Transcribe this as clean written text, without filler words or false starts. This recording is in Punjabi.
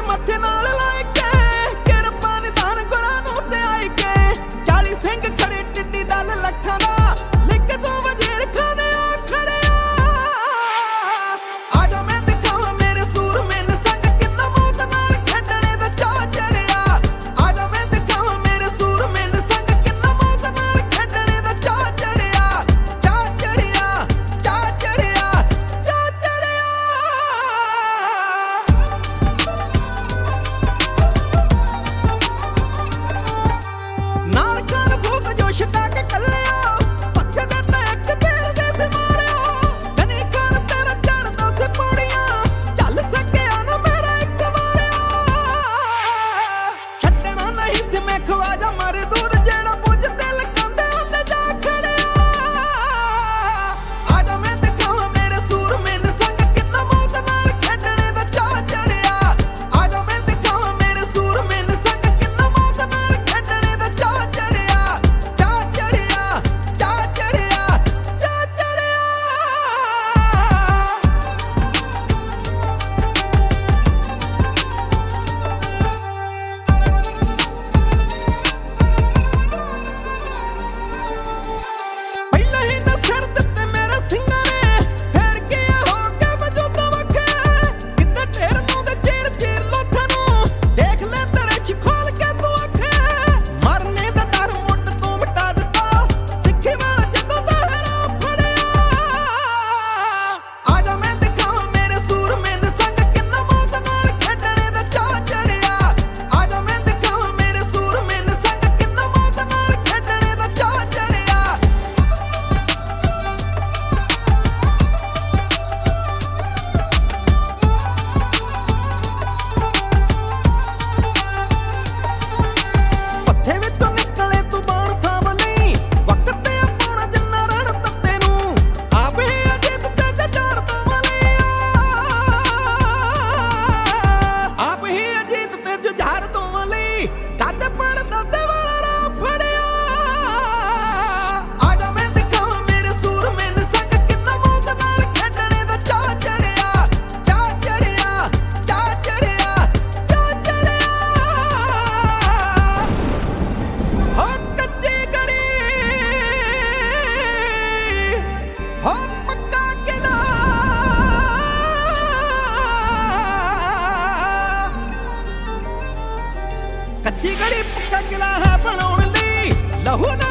ਮੱਥੇ ਨਾਲ ਲਾਇ ਕੇ ਕਿਰਪਾ ਨਿਧਾਨ ਗੁਰਾਂ ਨੂੰ ਤੇ ਆਈ ਕੇ 40 ਸਿੰਘ ਖੜੇ ਟਿੱਡੀ ਦਲ ਲੱਖਾਂ ਦਾ ਲਿਖ ਤੂੰ ਵਜ਼ੀਰ ਖਾਨੇ ਆ ਖੜਿਆ ਆ ਜਾ ਮੈਂ ਦਿਖਾਵਾਂ ਮੇਰੇ ਸੂਰਮੇ ਨੇ ਸੰਗ ਕਿੰਨਾ ਮੌਤ ਨਾਲ ਖੇਡਣੇ ਦਾ ਚਾਅ ਚੜਿਆ ਆ ਜਾ ਮੈਂ ਦਿਖਾਵਾਂ ਮੇਰੇ ਸੂਰਮੇ ਨੇ ਸੰਗ ਕਿੰਨਾ ਮੌਤ ਨਾਲ ਖੇਡਣੇ ਦਾ ਚਾਅ ਚੜਿਆ ਚਾਅ ਚੜਿਆ ਚਾਅ ਚੜਿਆ ਚਾਅ ਚੜਿਆ ਨਾਰ ਖਾਨ ਭੂਤ ਜੋ ਛਟਾ ਕੇ ਕੱਲਿਆ ਪੱਛੇ ਦੇ ਤੇ ਇੱਕ ਤੇਰ ਦੇ ਸੇ ਮਾਰਿਆ ਗਨੀ ਖਾਨ ਤੇਰਾ ਚੜਦਾ ਸੇ ਪੌੜੀਆਂ ਚੱਲ ਸਕਿਆ ਨਾ ਮੇਰਾ ਇੱਕ ਵਾਰਿਆ ਛੱਡਣਾ ਨਹੀਂ ਸੀ ਮੈਂ ਖਵਾਜਾ ਮਾਰੇ ਦੂਧ ਜਿਹੜਾ ਬੁੱਝ ਦਿਲ ਕੰਦੇ ਉੱਲੇ ਜਾ ਖੜਿਆ ਆ ਜਾ ਮੈਂ ਦਿਖਾਵਾਂ ਮੇਰੇ ਸੂਰਮੇ ਨੇ ਸੰਗ ਕਿੰਨਾ ਮੌਤ ਨਾਲ ਖੇਡਣੇ ਦਾ ਚਾਅ ਚੜਿਆ ਆ ਜਾ ਮੈਂ ਦਿਖਾਵਾਂ ਮੇਰੇ ਸੂਰਮੇ ਨੇ ਸੰਗ ਕਿੰਨਾ ਮੌਤ ਨਾਲ ਖੇਡਣੇ ਦਾ ਚਾਅ ਚੜਿਆ ਚਾਅ ਚੜਿਆ ਚਾਅ ਚੜਿਆ ਚਾਅ ਚੜਿਆ ਪਹਿਲਾਂ ਹੀ ਨਾ ਸਿਰ ਦਿੱਤੇ ਮੇਰੇ ਸਿੰਘਾਂ ਨੇ ਫੇਰ ਗਿਆ ਹੋ ਕੇ ਵਜੂਦਾਂ ਵਖੇ ਕਿੱਦਾਂ ਢੇਰ ਲਾਉਂਦੇ ਚੀਰ ਚੀਰ ਲੋਕਾਂ ਨੂੰ ਦੇਖ ਲੈ ਤੇਰੇ ਚ ਖੋਲ ਕੇ ਤੂੰ ਅੱਖੇ ਮਰਨੇ ਦਾ ਡਰ ਮੁੱਢ ਤੂੰ ਮਿਟਾ ਦਿੱਤਾ ਸਿੱਖੀ ਵਾਲਾ ਜਦੋਂ ਦਾ ਹੈਰਾ ਫੜਿਆ ਆ ਜਾ ਮੈਂ ਦਿਖਾਵਾਂ ਮੇਰੇ ਸੂਰਮੇ ਨੇ ਸੰਗ ਕਿੰਨਾ ਮੌਤ ਨਾਲ ਖੇਡਣੇ ਦਾ ਚਾਅ ਚੜਿਆ ਆ ਜਾ ਮੈਂ ਦਿਖਾਵਾਂ ਮੇਰੇ ਸੂਰਮੇ ਨੇ ਸੰਗ ਕਿੰਨਾ ਮੌਤ ਨਾਲ ਖੇਡਣੇ ਦਾ ਚਾਅ ਚੜਿਆ ਪੱਠੇ ਵਿੱਚੋਂ ਨਿਕਲੇ ਤੂੰ ਬਾਣ ਸਾਂਭ ਲਈ ਵਕਤ ਤੇ ਪਾਉਣਾ ਜਿੰਨਾ ਰਣ ਤੱਤੇ ਨੂੰ ਆਪ ਹੀ ਅਜੀਤ ਤੇ ਜਜਾਰ ਤੋਂ ਆਪ ਹੀ ਅਜੀਤ ਤੇ ਜੁਝਾਰ ਤੋਂ ਲਈ ਗੱਦ ਪੜ ਦਾਦੇ ਵਾਲਾ ਰਾਹ ਫੜਿਆ ਆ ਜਾ ਮੈਂ ਦਿਖਾਵਾਂ ਮੇਰੇ ਸੂਰਮੇ ਨੇ ਸੰਗ ਕਿੰਨਾ ਮੌਤ ਨਾਲ ਖੇਡਣੇ ਦਾ ਚਾਅ ਚੜਿਆ ਚਾਅ ਚੜਿਆ ਚਾਅ ਚੜਿਆ ਚਾਅ ਚੜਿਆ ਹੋ ਕੱਚੀ ਗੜੀ ਹੋ ਪੱਕਾ ਕਿਲਾ ਕੱਚੀ ਗੜੀ ਪੱਕਾ ਕਿਲਾ ਹੈ ਬਣਾਉਣ ਲਈ ਲਹੂ ਨਾ